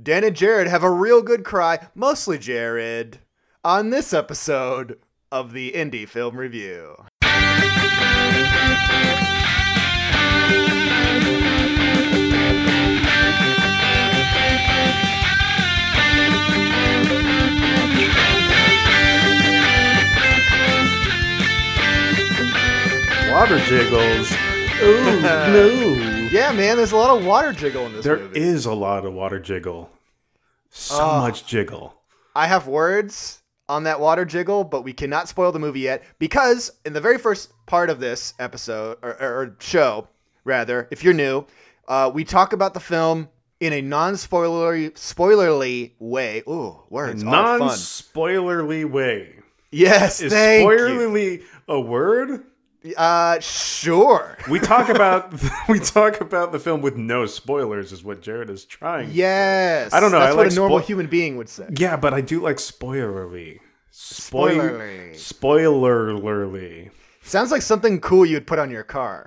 Dan and Jared have a real good cry, mostly Jared, on this episode of the Indie Film Review. Water jiggles. Ooh, no. Yeah, man, there's a lot of water jiggle in this There movie. is a lot of water jiggle. So much jiggle. I have words on that water jiggle, but we cannot spoil the movie yet because in the very first part of this episode, or show, rather, if you're new, we talk about the film in a non-spoilerly way. Ooh, words are fun. Non-spoilerly way. Yes, Is thank you. spoilerly a word? Sure. We talk about the film with no spoilers is what Jared is trying. Yes. I don't know. That's I what like a normal human being would say. Yeah, but I do like spoilerly. Spoilerly. Spoilerly. Sounds like something cool you'd put on your car.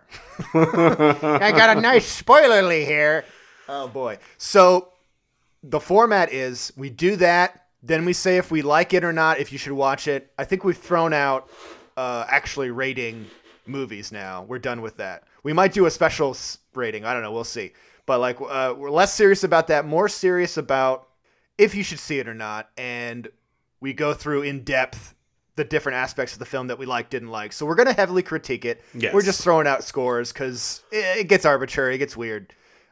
I got a nice spoilerly here. Oh, boy. So the format is we do that. Then we say if we like it or not, if you should watch it. I think we've thrown out actually rating movies now. We're done with that. We might do a special rating. I don't know. We'll see. But like we're less serious about that, more serious about if you should see it or not. And we go through in depth the different aspects of the film that we like, didn't like. So we're going to heavily critique it. Yes. We're just throwing out scores because it gets arbitrary. It gets weird.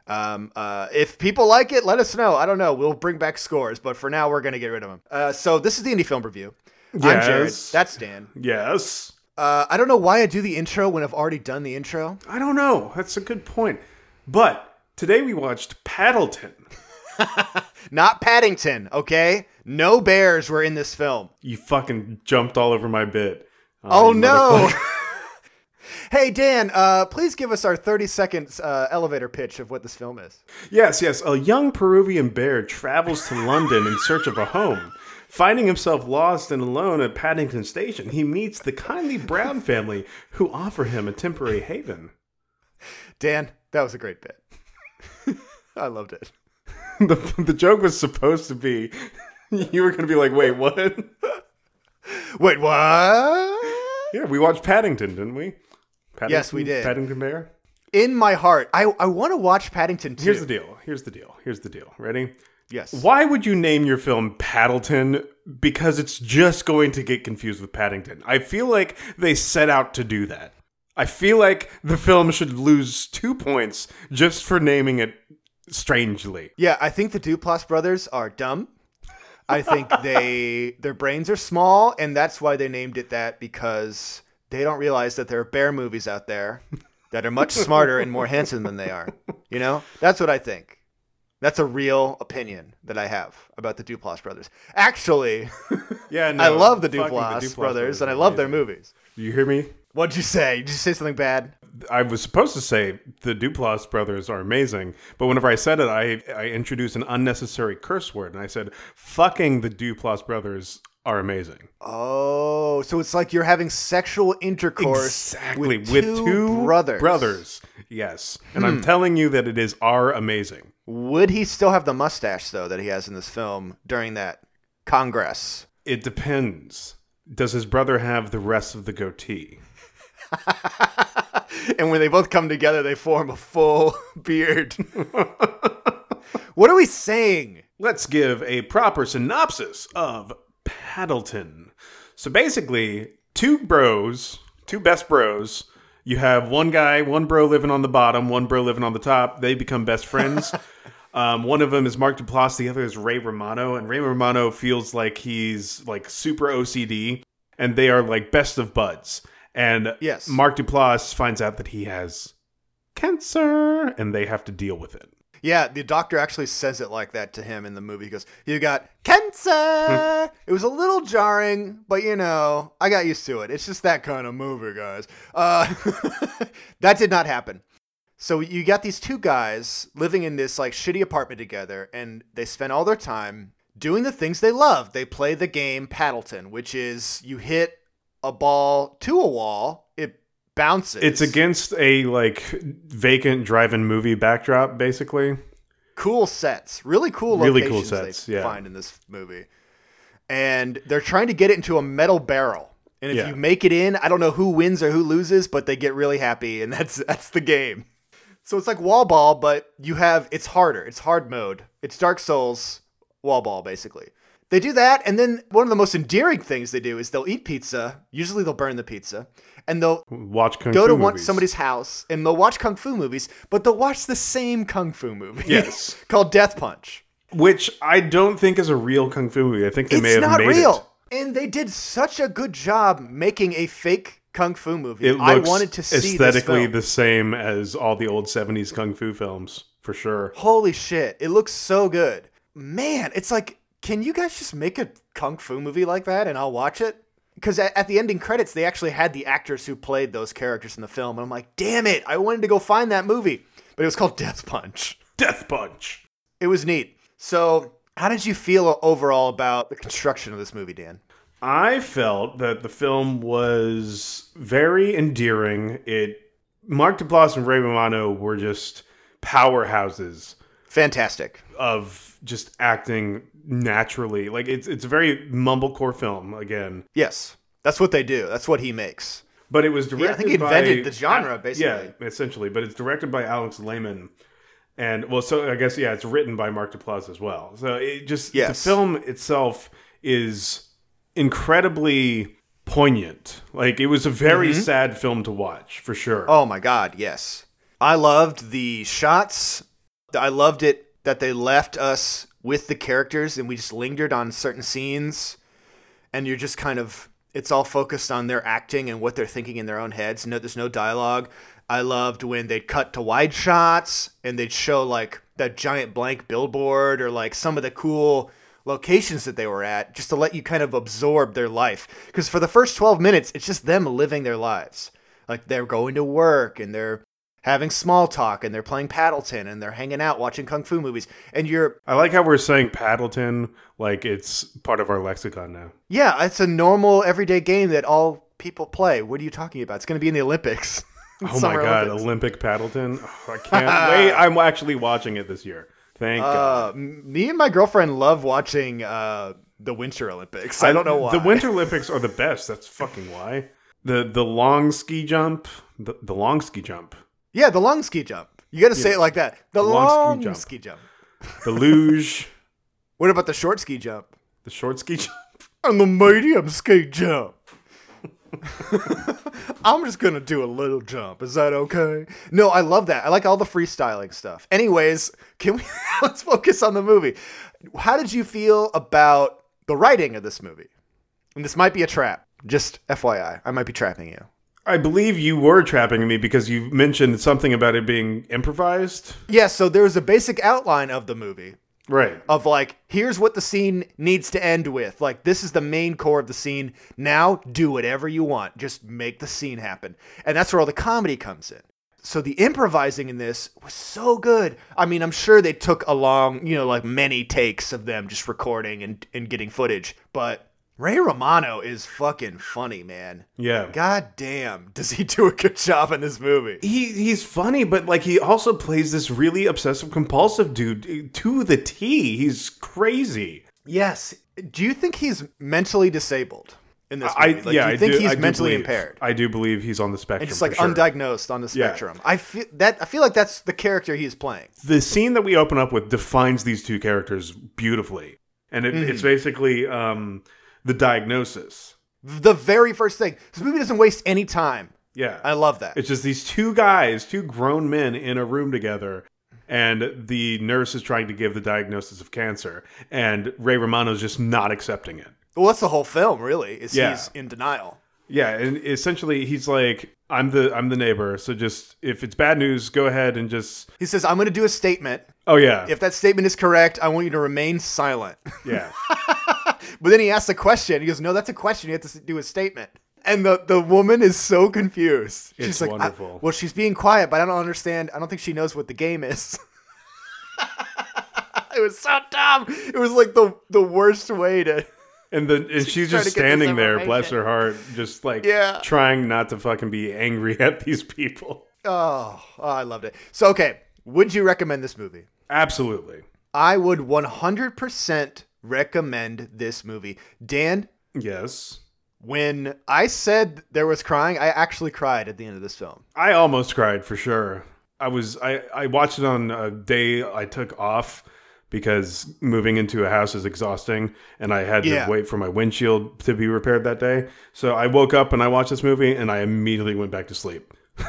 If people like it, let us know. I don't know. We'll bring back scores, but for now, we're going to get rid of them. So this is the Indie Film Review. Yes. I'm Jared. That's Dan. Yes. I don't know why I do the intro when I've already done the intro. I don't know. That's a good point. But today we watched Paddleton. Not Paddington, okay? No bears were in this film. You fucking jumped all over my bit. Oh, you no. motherfucker. Hey, Dan, please give us our 30 seconds elevator pitch of what this film is. Yes. A young Peruvian bear travels to London in search of a home. Finding himself lost and alone at Paddington Station, he meets the kindly Brown family who offer him a temporary haven. Dan, that was a great bit. I loved it. The joke was supposed to be, you were going to be like, wait, what? Wait, what? Yeah, we watched Paddington, didn't we? Paddington, Yes, we did. Paddington Bear? In my heart, I want to watch Paddington 2. Here's the deal. Ready? Yes. Why would you name your film Paddleton? Because it's just going to get confused with Paddington. I feel like they set out to do that. I feel like the film should lose 2 points just for naming it strangely. Yeah, I think the Duplass brothers are dumb. I think their brains are small, and that's why they named it that, because they don't realize that there are bear movies out there that are much smarter and more handsome than they are. You know? That's what I think. That's a real opinion that I have about the Duplass brothers. Actually, Yeah, no, I love the fucking Duplass brothers, and I love their movies. You hear me? What'd you say? Did you say something bad? I was supposed to say the Duplass brothers are amazing, but whenever I said it, I introduced an unnecessary curse word, and I said, fucking the Duplass brothers are amazing. Oh, so it's like you're having sexual intercourse Exactly, with two brothers. Yes. And I'm telling you that it is amazing. Would he still have the mustache, though, that he has in this film during that congress? It depends. Does his brother have the rest of the goatee? And when they both come together, they form a full beard. What are we saying? Let's give a proper synopsis of Paddleton. So basically, two best bros. You have one bro living on the bottom, one bro living on the top. They become best friends. One of them is Mark Duplass, the other is Ray Romano, and Ray Romano feels like he's like super OCD, and they are like best of buds. And Yes. Mark Duplass finds out that he has cancer, and they have to deal with it. Yeah, the doctor actually says it like that to him in the movie. He goes, "You got cancer." It was a little jarring, but you know, I got used to it. It's just that kind of movie, guys. That did not happen. So you got these two guys living in this like shitty apartment together, and they spend all their time doing the things they love. They play the game Paddleton, which is you hit a ball to a wall, it bounces. It's against a like vacant drive-in movie backdrop, basically. cool sets, really cool locations they find in this movie. And they're trying to get it into a metal barrel. And if you make it in, I don't know who wins or who loses, but they get really happy, and that's the game. So it's like wall ball, but it's harder. It's hard mode. It's Dark Souls wall ball, basically. They do that, and then one of the most endearing things they do is they'll eat pizza. Usually they'll burn the pizza, and they'll watch Kung Fu movies. Somebody's house, and they'll watch Kung Fu movies, but they'll watch the same Kung Fu movie. Yes. Called Death Punch. Which I don't think is a real Kung Fu movie. I think they may have made it. It's not real. And they did such a good job making a fake Kung Fu movie. It looks I wanted to see aesthetically this film. the same as all the old 70s Kung Fu films, for sure. Holy shit. It looks so good. Man, it's like, can you guys just make a Kung Fu movie like that and I'll watch it? Because at the ending credits, they actually had the actors who played those characters in the film. And I'm like, damn it, I wanted to go find that movie. But it was called Death Punch. Death Punch. It was neat. So how did you feel overall about the construction of this movie, Dan? I felt that the film was very endearing. Mark Duplass and Ray Romano were just powerhouses. Fantastic. Of just acting naturally. Like, it's a very mumblecore film, again. Yes. That's what they do. That's what he makes. But it was directed by... I think he invented the genre, basically. Yeah, essentially. But it's directed by Alex Lehman. And, well, so I guess, it's written by Mark Duplass as well. So it just... The film itself is incredibly poignant. Like, it was a very sad film to watch, for sure. Oh, my God, yes. I loved the shots. I loved it that they left us with the characters and we just lingered on certain scenes. And you're just kind of... It's all focused on their acting and what they're thinking in their own heads. No, there's no dialogue. I loved when they'd cut to wide shots and they'd show like that giant blank billboard or like some of the cool locations that they were at just to let you kind of absorb their life. Because for the first 12 minutes, it's just them living their lives. Like they're going to work and they're having small talk and they're playing Paddleton and they're hanging out watching Kung Fu movies. And I like how we're saying Paddleton like it's part of our lexicon now. Yeah, it's a normal everyday game that all people play. What are you talking about? It's going to be in the Olympics. Oh my God, Olympic Paddleton. Oh, I can't wait. I'm actually watching it this year. Thank God. Me and my girlfriend love watching the Winter Olympics. I don't know why. The Winter Olympics are the best. That's fucking why. The long ski jump. The long ski jump. Yeah, the long ski jump. You got to say it like that. The long ski jump. The luge. What about the short ski jump? The short ski jump. And the medium ski jump. I'm just going to do a little jump. Is that okay? No, I love that. I like all the freestyling stuff. Anyways, let's focus on the movie. How did you feel about the writing of this movie? And this might be a trap. Just FYI, I might be trapping you. I believe you were trapping me because you mentioned something about it being improvised. Yeah, so there was a basic outline of the movie. Right. Of like, here's what the scene needs to end with. Like, this is the main core of the scene. Now, do whatever you want. Just make the scene happen. And that's where all the comedy comes in. So the improvising in this was so good. I mean, I'm sure they took a long, like many takes of them just recording and getting footage. But Ray Romano is fucking funny, man. Yeah. God damn, does he do a good job in this movie? He's funny, but like he also plays this really obsessive compulsive dude to the T. He's crazy. Yes. Do you think he's mentally disabled in this movie? Do you think he's mentally impaired? I do believe he's on the spectrum. And just like undiagnosed on the spectrum. Yeah. I feel like that's the character he's playing. The scene that we open up with defines these two characters beautifully. And it's basically the diagnosis. The very first thing. This movie doesn't waste any time. Yeah. I love that. It's just these two guys, two grown men in a room together, and the nurse is trying to give the diagnosis of cancer, and Ray Romano's just not accepting it. Well, that's the whole film, really, is he's in denial. Yeah, and essentially he's like, I'm the neighbor, so just, if it's bad news, go ahead and just... He says, I'm going to do a statement. Oh, yeah. If that statement is correct, I want you to remain silent. Yeah. But then he asks a question. He goes, no, that's a question. You have to do a statement. And the woman is so confused. She's like, wonderful. Well, she's being quiet, but I don't understand. I don't think she knows what the game is. It was so dumb. It was like the worst way to... And she's just standing there, bless her heart, just like trying not to fucking be angry at these people. Oh, I loved it. So, okay, would you recommend this movie? Absolutely. I would 100% recommend this movie. Dan, Yes. when I said there was crying, I actually cried at the end of this film. I almost cried for sure. I watched it on a day I took off because moving into a house is exhausting and I had to wait for my windshield to be repaired that day. So I woke up and I watched this movie and I immediately went back to sleep.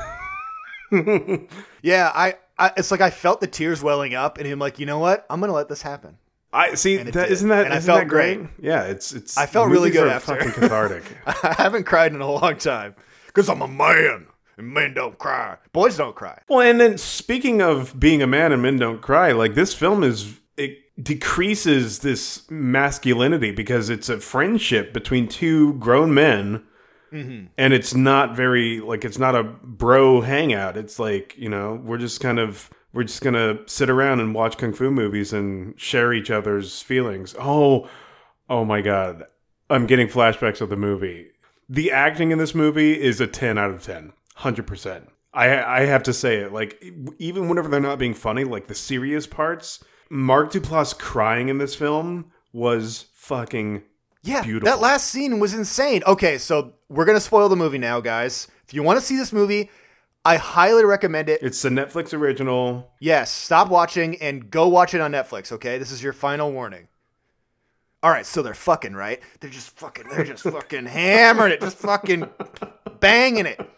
Yeah, I it's like I felt the tears welling up and I'm like, you know what? I'm going to let this happen. I see And it that did. isn't that And I isn't felt that great? Yeah, it's I felt really movies good are after. fucking cathartic. I haven't cried in a long time because I'm a man and men don't cry. Boys don't cry. Well, and then speaking of being a man and men don't cry, like this film it decreases this masculinity because it's a friendship between two grown men. Mm-hmm. And it's not very, like, it's not a bro hangout. It's like, you know, we're just going to sit around and watch Kung Fu movies and share each other's feelings. Oh my God. I'm getting flashbacks of the movie. The acting in this movie is a 10 out of 10. 100%. I have to say it. Like, even whenever they're not being funny, like the serious parts, Mark Duplass crying in this film was fucking beautiful. That last scene was insane. Okay, so we're going to spoil the movie now, guys. If you want to see this movie, I highly recommend it. It's a Netflix original. Yes, stop watching and go watch it on Netflix, okay? This is your final warning. All right, so they're fucking, right? They're just fucking hammering it, just fucking banging it.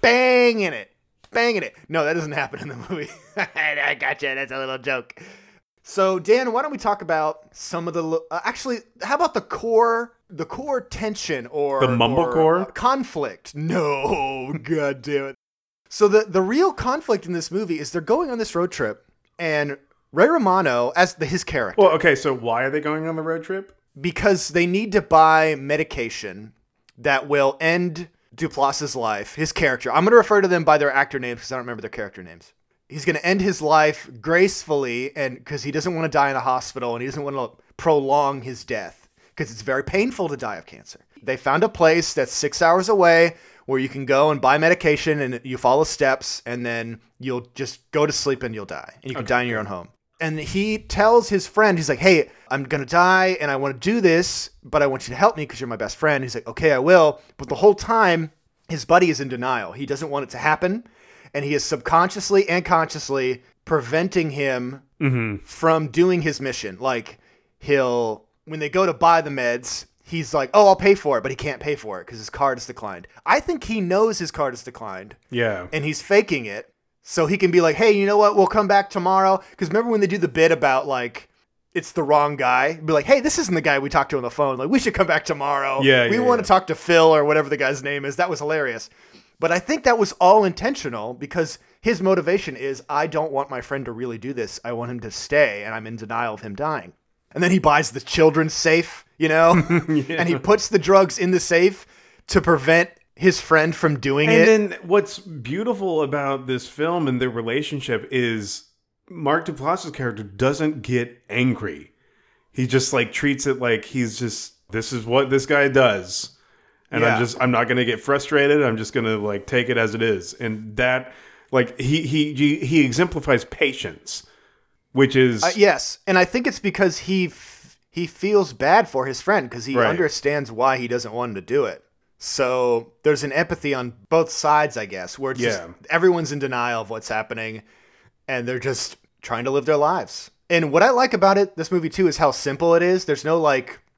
No, that doesn't happen in the movie. I gotcha. That's a little joke. So, Dan, why don't we talk about some of the actually? How about the core tension or the mumblecore conflict? No, god damn it. So the real conflict in this movie is they're going on this road trip, and Ray Romano as his character. Well, okay, so why are they going on the road trip? Because they need to buy medication that will end Duplass's life. His character. I'm going to refer to them by their actor names because I don't remember their character names. He's going to end his life gracefully, and because he doesn't want to die in a hospital and he doesn't want to prolong his death because it's very painful to die of cancer. They found a place that's 6 hours away where you can go and buy medication and you follow steps and then you'll just go to sleep and you'll die. And you can die in your own home. And he tells his friend, he's like, hey, I'm going to die and I want to do this, but I want you to help me because you're my best friend. He's like, okay, I will. But the whole time, his buddy is in denial. He doesn't want it to happen. And he is subconsciously and consciously preventing him from doing his mission. Like, when they go to buy the meds, he's like, oh, I'll pay for it, but he can't pay for it because his card is declined. I think he knows his card is declined. Yeah. And he's faking it so he can be like, hey, you know what? We'll come back tomorrow. Because remember when they do the bit about, like, it's the wrong guy? Be like, hey, this isn't the guy we talked to on the phone. Like, we should come back tomorrow. We want to talk to Phil or whatever the guy's name is. That was hilarious. But I think that was all intentional because his motivation is, I don't want my friend to really do this. I want him to stay, and I'm in denial of him dying. And then he buys the children's safe, you know? And he puts the drugs in the safe to prevent his friend from doing it. And then what's beautiful about this film and their relationship is Mark Duplass's character doesn't get angry. He just, like, treats it like he's just, this is what this guy does. And I'm not going to get frustrated. I'm just going to, like, take it as it is. And that, like, he exemplifies patience, which is... yes. And I think it's because he feels bad for his friend because he understands why he doesn't want him to do it. So there's an empathy on both sides, I guess, where it's just everyone's in denial of what's happening and they're just trying to live their lives. And what I like about this movie, too, is how simple it is. There's no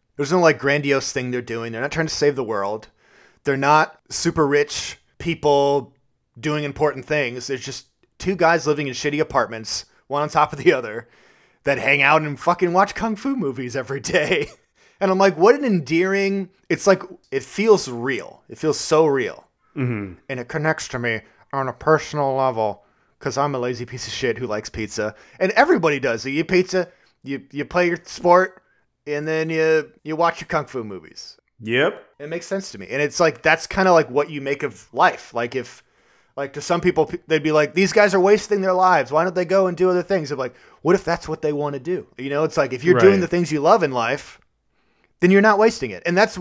grandiose thing they're doing. They're not trying to save the world. They're not super rich people doing important things. There's just two guys living in shitty apartments, one on top of the other, that hang out and fucking watch Kung Fu movies every day. And I'm like, what an endearing... It's like, it feels real. It feels so real. Mm-hmm. And it connects to me on a personal level because I'm a lazy piece of shit who likes pizza. And everybody does. You eat pizza, you play your sport, and then you watch your Kung Fu movies. Yep. It makes sense to me. And it's like, that's kind of like what you make of life. Like to some people, they'd be like, these guys are wasting their lives. Why don't they go and do other things? They're like, what if that's what they want to do? You know, it's like, if you're doing the things you love in life, then you're not wasting it. And that's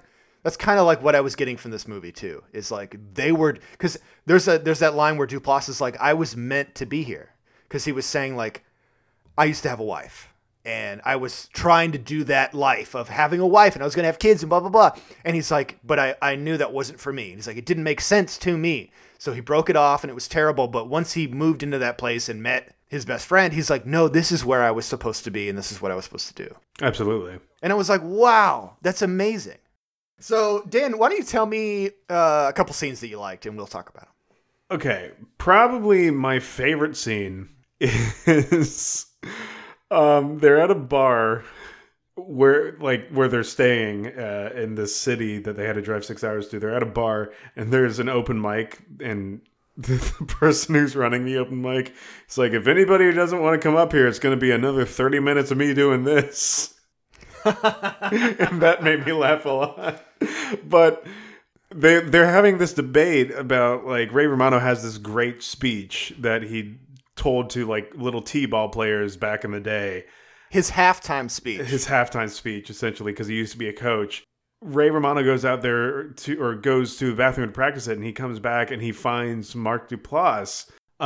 kind of like what I was getting from this movie too. Is like, because there's that line where Duplass is like, I was meant to be here. Because he was saying like, I used to have a wife. And I was trying to do that life of having a wife, and I was going to have kids and blah, blah, blah. And he's like, but I knew that wasn't for me. And he's like, it didn't make sense to me. So he broke it off, and it was terrible. But once he moved into that place and met his best friend, he's like, no, this is where I was supposed to be, and this is what I was supposed to do. Absolutely. And I was like, wow, that's amazing. So, Dan, why don't you tell me a couple scenes that you liked, and we'll talk about them. Okay, probably my favorite scene is they're at a bar where they're staying in this city that they had to drive 6 hours to. They're at a bar, and there's an open mic, and the person who's running the open mic is like, if anybody doesn't want to come up here, it's going to be another 30 minutes of me doing this. And that made me laugh a lot. But they're having this debate about, like, Ray Romano has this great speech that he told to, like, little t-ball players back in the day. His halftime speech, essentially, because he used to be a coach. Ray Romano goes out there goes to the bathroom to practice it, and he comes back and he finds Mark Duplass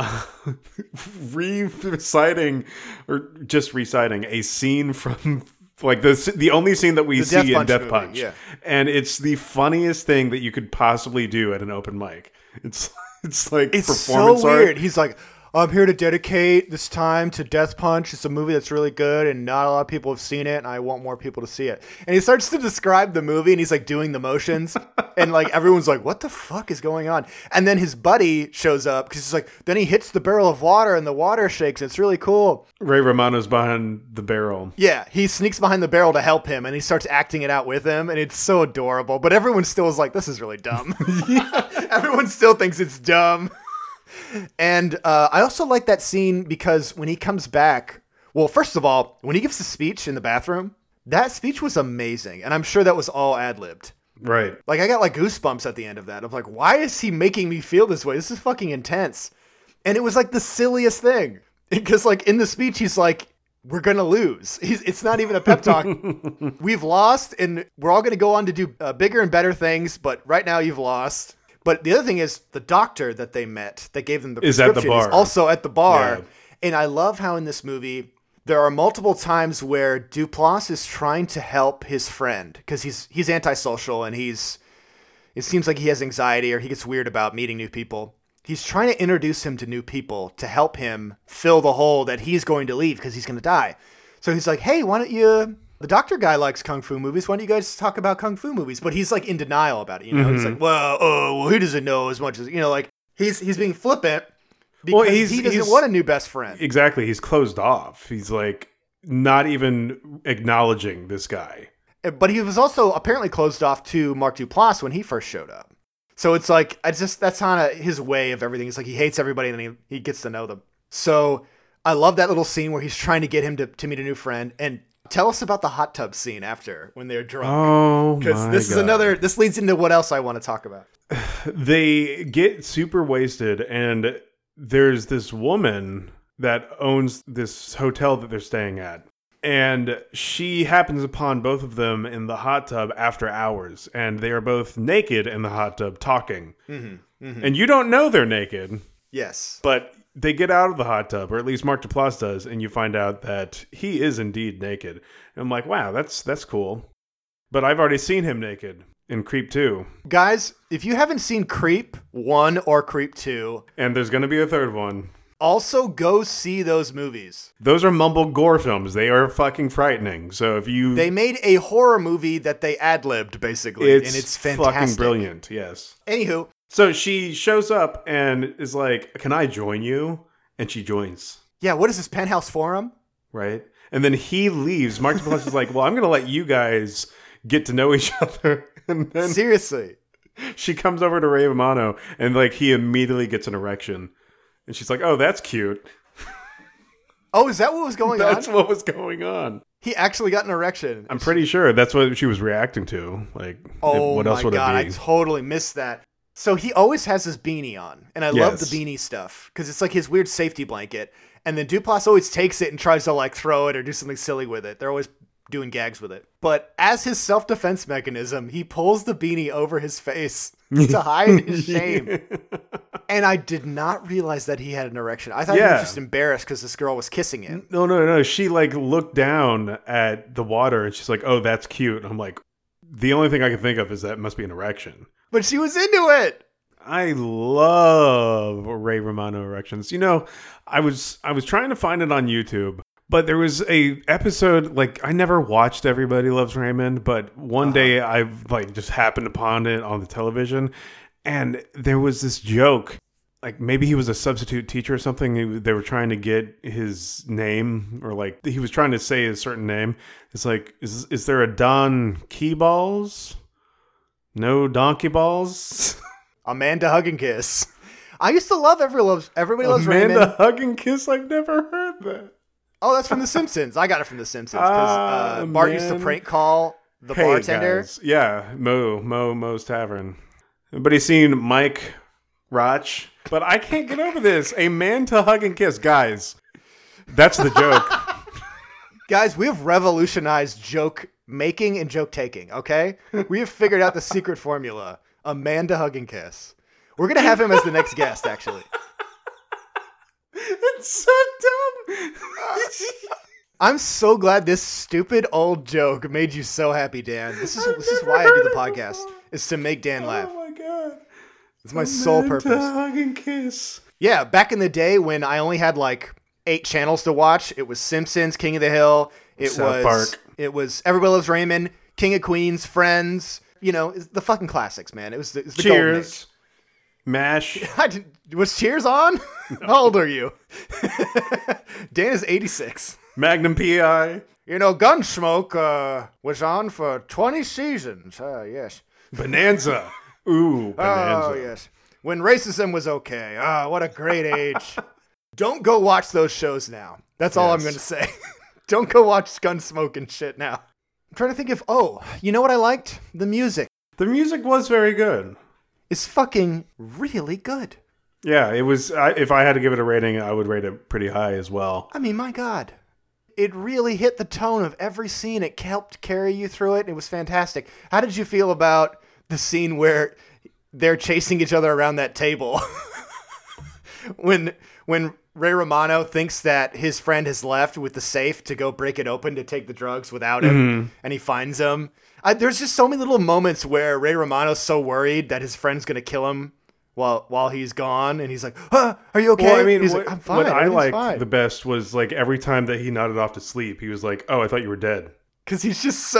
reciting a scene from, like, the only scene that we see in Death Punch. Yeah. And it's the funniest thing that you could possibly do at an open mic. It's like performance so weird. art. He's like, I'm here to dedicate this time to Death Punch. It's a movie that's really good, and not a lot of people have seen it, and I want more people to see it. And he starts to describe the movie, and he's like doing the motions, and like everyone's like, what the fuck is going on? And then his buddy shows up, because he's like, then he hits the barrel of water, and the water shakes. It's really cool. Ray Romano's behind the barrel. Yeah, he sneaks behind the barrel to help him, and he starts acting it out with him, and it's so adorable. But everyone still is like, this is really dumb. Everyone still thinks it's dumb. And I also like that scene because when he comes back, well, first of all, when he gives the speech in the bathroom, that speech was amazing. And I'm sure that was all ad-libbed. Right. Like, I got like goosebumps at the end of that. I'm like, why is he making me feel this way? This is fucking intense. And it was like the silliest thing. Because like in the speech, he's like, we're going to lose. It's not even a pep talk. We've lost, and we're all going to go on to do bigger and better things. But right now you've lost. But the other thing is, the doctor that they met, that gave them the prescription, is also at the bar. Yeah. And I love how in this movie, there are multiple times where Duplass is trying to help his friend, because he's antisocial, and it seems like he has anxiety, or he gets weird about meeting new people. He's trying to introduce him to new people to help him fill the hole that he's going to leave, because he's going to die. So he's like, hey, why don't you... The doctor guy likes kung fu movies. Why don't you guys talk about kung fu movies? But he's like in denial about it. You know, mm-hmm. He's like, well, he doesn't know as much as, you know, like he's being flippant because he doesn't want a new best friend. Exactly. He's closed off. He's like not even acknowledging this guy. But he was also apparently closed off to Mark Duplass when he first showed up. So it's like, that's kind of his way of everything. It's like he hates everybody and then he gets to know them. So I love that little scene where he's trying to get him to meet a new friend. And tell us about the hot tub scene after when they're drunk. Oh, because this leads into what else I want to talk about. They get super wasted, and there's this woman that owns this hotel that they're staying at. And she happens upon both of them in the hot tub after hours, and they are both naked in the hot tub talking. Mm-hmm, mm-hmm. And you don't know they're naked. Yes. But they get out of the hot tub, or at least Mark Duplass does, and you find out that he is indeed naked. And I'm like, wow, that's cool. But I've already seen him naked in Creep 2. Guys, if you haven't seen Creep 1 or Creep 2... And there's going to be a third one. Also, go see those movies. Those are mumble gore films. They are fucking frightening. So if you... They made a horror movie that they ad-libbed, basically. And it's fantastic. Fucking brilliant, yes. Anywho... So she shows up and is like, can I join you? And she joins. Yeah, what is this, Penthouse Forum? Right. And then he leaves. Mark Duplass is like, well, I'm going to let you guys get to know each other. And then seriously. She comes over to Ray Romano and like he immediately gets an erection. And she's like, oh, that's cute. Oh, is that what was going on? That's what was going on. He actually got an erection. I'm pretty sure that's what she was reacting to. Like, what else would it be? I totally missed that. So he always has his beanie on, and I love the beanie stuff because it's like his weird safety blanket. And then Duplass always takes it and tries to like throw it or do something silly with it. They're always doing gags with it. But as his self-defense mechanism, he pulls the beanie over his face to hide his shame. And I did not realize that he had an erection. I thought he was just embarrassed because this girl was kissing him. No. She like looked down at the water and she's like, "Oh, that's cute." And I'm like, the only thing I can think of is that must be an erection. But she was into it. I love Ray Romano erections. You know, I was trying to find it on YouTube, but there was a episode, like, I never watched Everybody Loves Raymond, but one day I like just happened upon it on the television, and there was this joke. Like, maybe he was a substitute teacher or something. They were trying to get his name, or like he was trying to say a certain name. It's like, is there a Don Keyballs? No Donkey Balls? Amanda Hug and Kiss. I used to love Everybody Loves Raymond. Amanda Hug and Kiss? I've never heard that. Oh, that's from The Simpsons. I got it from The Simpsons because Bart used to prank call the bartender. Guys. Yeah, Moe's Tavern. Everybody seen Mike Roch? But I can't get over this. A man to hug and kiss. Guys, that's the joke. Guys, we have revolutionized joke making and joke taking, okay? We have figured out the secret formula. A man to hug and kiss. We're going to have him as the next guest, actually. It's so dumb. I'm so glad this stupid old joke made you so happy, Dan. This is why I do the podcast, is to make Dan laugh. Oh my God. It's my sole purpose. To hug and kiss. Yeah, back in the day when I only had like 8 channels to watch, it was Simpsons, King of the Hill, South Park. It was Everybody Loves Raymond, King of Queens, Friends, you know, the fucking classics, man. It was the Cheers. MASH. Was Cheers on? How old are you? Dan is 86. Magnum PI. You know, Gunsmoke was on for 20 seasons. Yes. Bonanza. Ooh, Bonanza. Oh, yes. When racism was okay. What a great age. Don't go watch those shows now. That's all I'm going to say. Don't go watch Gunsmoke and shit now. I'm trying to think you know what I liked? The music. The music was very good. It's fucking really good. Yeah, it was. If I had to give it a rating, I would rate it pretty high as well. I mean, my God. It really hit the tone of every scene. It helped carry you through it. It was fantastic. How did you feel about the scene where they're chasing each other around that table? when Ray Romano thinks that his friend has left with the safe to go break it open to take the drugs without him, and he finds him. There's just so many little moments where Ray Romano's so worried that his friend's going to kill him while he's gone, and he's like, are you okay? Well, I mean, he's like, I'm fine. What I liked fine. the best was like every time that he nodded off to sleep, he was like, "Oh, I thought you were dead." Because he's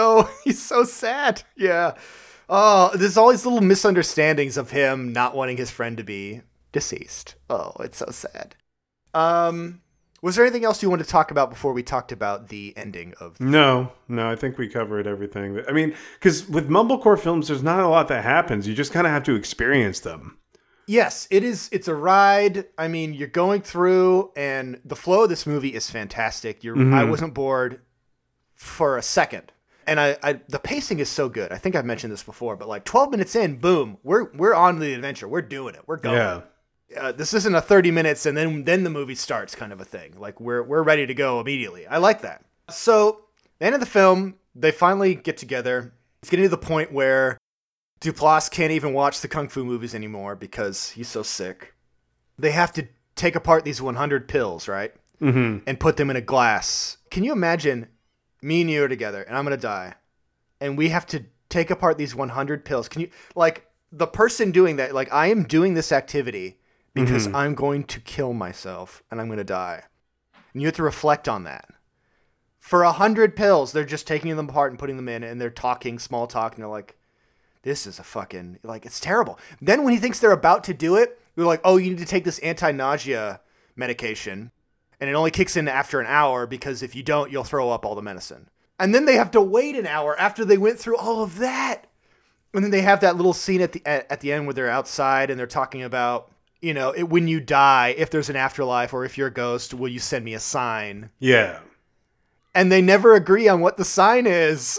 so sad. Yeah. Oh, there's all these little misunderstandings of him not wanting his friend to be deceased. Oh, it's so sad. Was there anything else you wanted to talk about before we talked about the ending of? No, I think we covered everything. I mean, because with Mumblecore films, there's not a lot that happens. You just kind of have to experience them. Yes, it is. It's a ride. I mean, you're going through, and the flow of this movie is fantastic. I wasn't bored for a second. And the pacing is so good. I think I've mentioned this before, but like 12 minutes in, boom, we're on the adventure. We're doing it. We're going. Yeah. This isn't a 30 minutes and then the movie starts kind of a thing. Like we're ready to go immediately. I like that. So, the end of the film, they finally get together. It's getting to the point where Duplass can't even watch the Kung Fu movies anymore because he's so sick. They have to take apart these 100 pills, right? Mm-hmm. And put them in a glass. Can you imagine me and you are together and I'm going to die and we have to take apart these 100 pills? Can you, like, the person doing that, like, I am doing this activity because I'm going to kill myself and I'm going to die. And you have to reflect on that. For 100 pills, they're just taking them apart and putting them in, and they're talking small talk, and they're like, this is a fucking, like, it's terrible. Then when he thinks they're about to do it, they're like, oh, you need to take this anti-nausea medication, and it only kicks in after an hour because if you don't, you'll throw up all the medicine. And then they have to wait an hour after they went through all of that. And then they have that little scene at the end where they're outside and they're talking about, you know, when you die, if there's an afterlife or if you're a ghost, will you send me a sign? Yeah. And they never agree on what the sign is.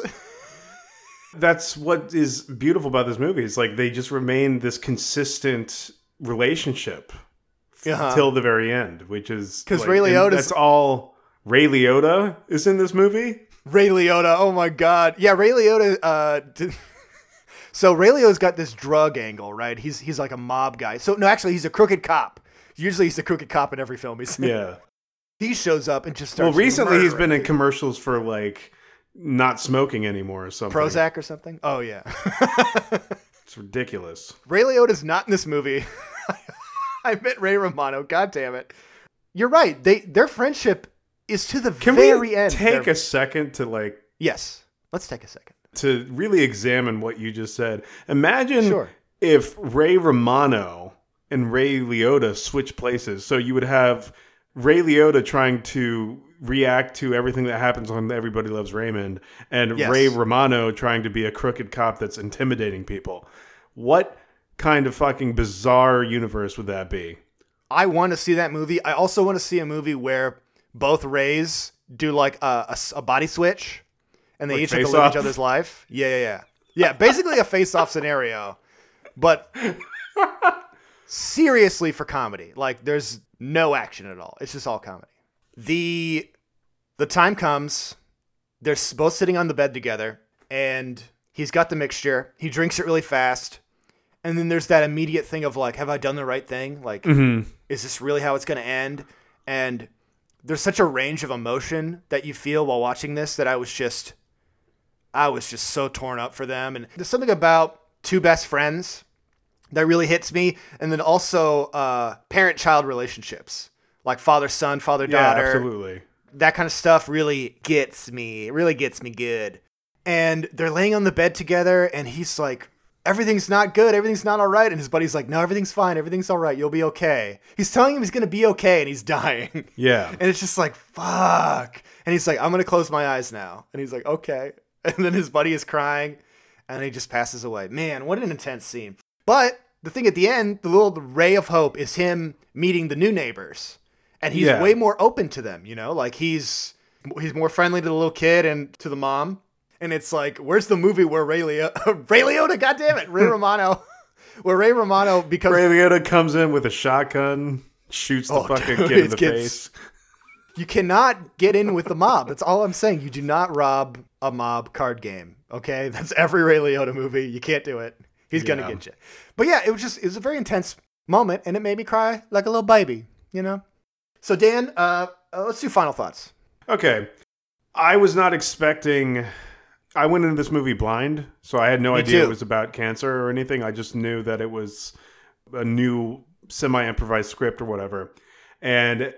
That's what is beautiful about this movie. It's like they just remain this consistent relationship till the very end, which is because like, Ray Liotta. That's all Ray Liotta is in this movie. Ray Liotta. Oh my God. Yeah, Ray Liotta. So Ray Liotta's got this drug angle, right? He's like a mob guy. So no, actually, he's a crooked cop. Usually he's a crooked cop in every film he's in. Yeah. He shows up and just starts. Well, recently he's been in people. commercials for like not smoking anymore or something. Prozac or something. Oh yeah. It's ridiculous. Ray Liotta's not in this movie. I meant Ray Romano. God damn it. You're right. Their friendship is to the very end. Take a second to like. Yes. Let's take a second. To really examine what you just said. Imagine Sure. if Ray Romano and Ray Liotta switch places. So you would have Ray Liotta trying to react to everything that happens on Everybody Loves Raymond, and Yes. Ray Romano trying to be a crooked cop that's intimidating people. What kind of fucking bizarre universe would that be? I want to see that movie. I also want to see a movie where both Rays do like a body switch, and they Like each have to Face live Off? each other's life. Yeah. Yeah, basically a face-off scenario, but seriously for comedy. Like there's no action at all. It's just all comedy. The time comes. They're both sitting on the bed together, and he's got the mixture. He drinks it really fast. And then there's that immediate thing of like, have I done the right thing? Like, is this really how it's going to end? And there's such a range of emotion that you feel while watching this that I was just so torn up for them. And there's something about two best friends that really hits me. And then also parent-child relationships, like father-son, father-daughter. Yeah, absolutely. That kind of stuff really gets me. It really gets me good. And they're laying on the bed together, and he's like, everything's not good. Everything's not all right. And his buddy's like, no, everything's fine. Everything's all right. You'll be okay. He's telling him he's going to be okay, and he's dying. Yeah. And it's just like, fuck. And he's like, I'm going to close my eyes now. And he's like, okay. And then his buddy is crying, and he just passes away. Man, what an intense scene. But the thing at the end, the little ray of hope is him meeting the new neighbors. And he's way more open to them, you know? Like, he's more friendly to the little kid and to the mom. And it's like, where's the movie where Ray Liotta, goddammit, Ray Romano, where Ray Romano becomes... Ray Liotta comes in with a shotgun, shoots the fucking kid in the face. You cannot get in with the mob. That's all I'm saying. You do not rob a mob card game, okay? That's every Ray Liotta movie. You can't do it. He's going to get you. But yeah, it was a very intense moment, and it made me cry like a little baby, you know? So Dan, let's do final thoughts. Okay. I was not expecting... I went into this movie blind, so I had no idea it was about cancer or anything. I just knew that it was a new semi-improvised script or whatever. And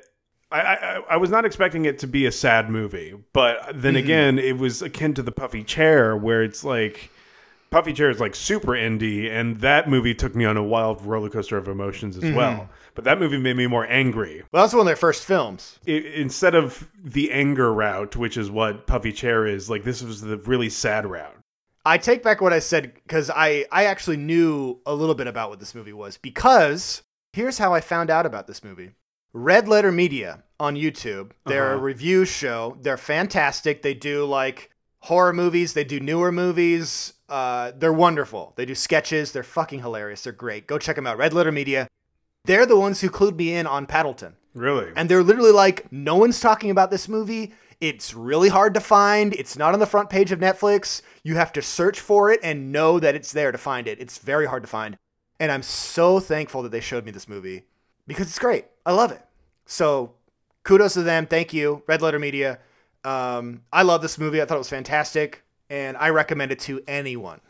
I was not expecting it to be a sad movie. But then again, it was akin to the Puffy Chair, where it's like... Puffy Chair is like super indie, and that movie took me on a wild roller coaster of emotions as well. But that movie made me more angry. Well, that's one of their first films. Instead of the anger route, which is what Puffy Chair is, like this was the really sad route. I take back what I said because I actually knew a little bit about what this movie was. Because here's how I found out about this movie. Red Letter Media on YouTube. They're a review show. They're fantastic. They do like horror movies. They do newer movies. They're wonderful. They do sketches. They're fucking hilarious. They're great. Go check them out. Red Letter Media. They're the ones who clued me in on Paddleton. Really? And they're literally like, no one's talking about this movie. It's really hard to find. It's not on the front page of Netflix. You have to search for it and know that it's there to find it. It's very hard to find. And I'm so thankful that they showed me this movie because it's great. I love it. So kudos to them. Thank you, Red Letter Media. I love this movie. I thought it was fantastic. And I recommend it to anyone.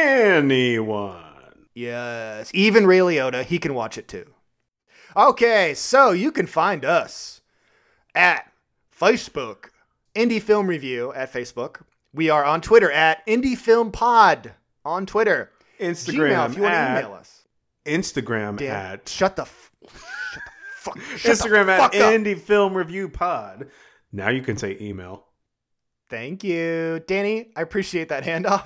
Anyone. Yes. Even Ray Liotta. He can watch it too. Okay, so you can find us at Facebook, Indie Film Review at Facebook. We are on Twitter at Indie Film Pod on Twitter. Instagram Gmail, if you want to at email us. Instagram Dan, at shut the fuck. Instagram at fuck up. Indie Film Review Pod. Now you can say email. Thank you, Danny. I appreciate that handoff.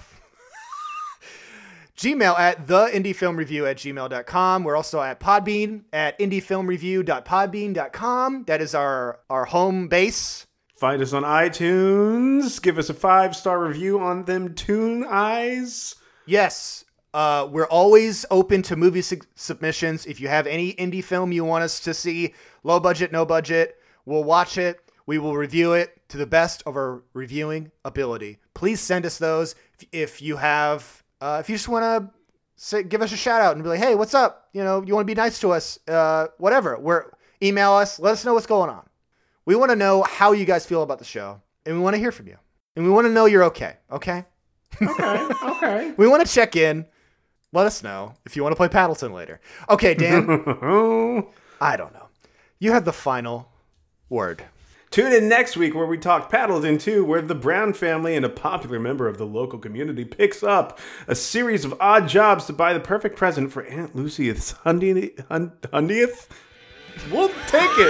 Gmail at theindiefilmreview@gmail.com. We're also at Podbean at indiefilmreview.podbean.com. That is our home base. Find us on iTunes. Give us a 5-star review on them Toon Eyes. Yes. We're always open to movie submissions. If you have any indie film you want us to see, low budget, no budget, we'll watch it. We will review it to the best of our reviewing ability. Please send us those. If you have If you just want to give us a shout out and be like, hey, what's up? You want to be nice to us, whatever. Email us. Let us know what's going on. We want to know how you guys feel about the show, and we want to hear from you. And we want to know you're okay. Okay? Okay. We want to check in. Let us know if you want to play Paddleton later. Okay, Dan. I don't know. You have the final word. Tune in next week where we talk Paddleton 2, where the Brown family and a popular member of the local community picks up a series of odd jobs to buy the perfect present for Aunt Lucy's hundieth. We'll take it.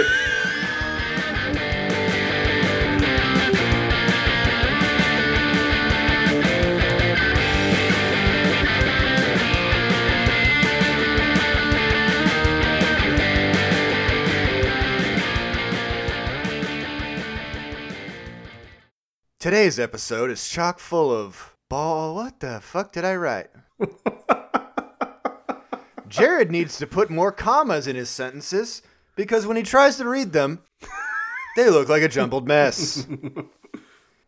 Today's episode is chock full of what the fuck did I write? Jared needs to put more commas in his sentences because when he tries to read them, they look like a jumbled mess.